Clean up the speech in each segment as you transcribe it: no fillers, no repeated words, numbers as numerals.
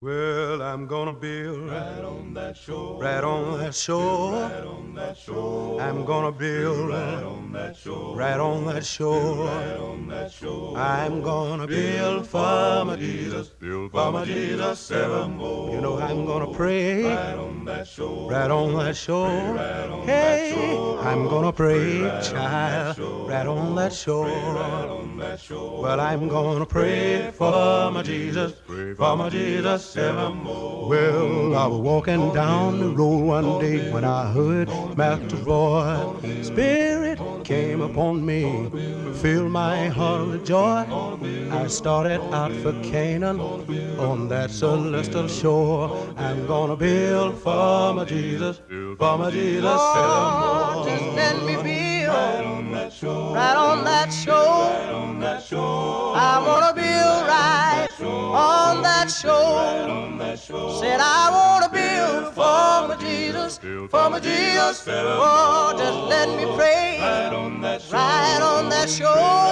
Well, I'm gonna build right on that shore, right on that shore. right on that shore. I'm gonna build right on that shore, right on that shore. right on that shore. I'm gonna build for my Jesus, build for my Jesus evermore. You know I'm gonna pray right on that shore, right on that shore. right on Hey, that shore. I'm gonna pray, right child, right on that shore. right on that shore. Well, I'm gonna pray for my Jesus, for my Jesus evermore. Well, I was walking down the road one day when I heard Master's voice. Spirit came upon me, filled my heart with joy. I started out for Canaan on that celestial shore. I'm gonna build for my Jesus, for my Jesus evermore. Just let me build right on that shore, right on that shore. right on that shore. I wanna build right on that shore. on that shore. Said I wanna build for my Jesus, for my Jesus. Oh, just let me pray right on that shore, right on that shore.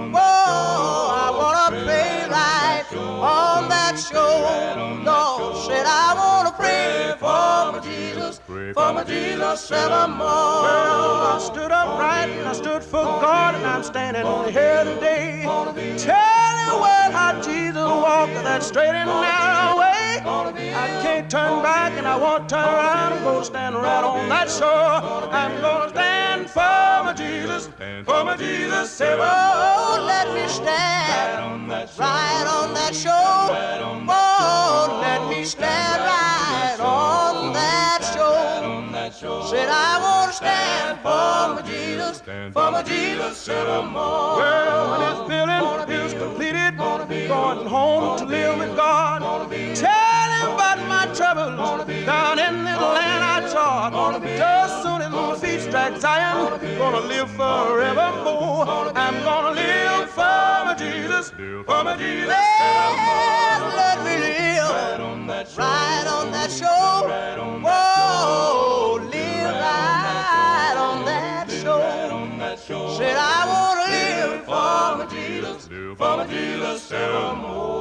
Oh, I wanna pray right on that shore. Lord said I wanna pray for my Jesus, for my Jesus evermore. Well, I stood upright and I stood for God, and I'm standing here today, telling the world how Jesus walked that straight and narrow way. I can't turn back and I won't turn around. I'm gonna stand right on that shore. I'm gonna stand for my Jesus, for my Jesus evermore. Oh, let me stand right on that shore. Oh, let me stand right on that shore. Said I wanna stand for my Jesus evermore. Well, when his building is completed, going home to live with God. Tell him about my troubles down in this land I trod. Just soon as my feet strike Zion, gonna live forevermore. I'm gonna live for my Jesus, for my Jesus. Well, let me live right on that shore. Whoa, live right on that shore. Said I wanna live for my Jesus evermore.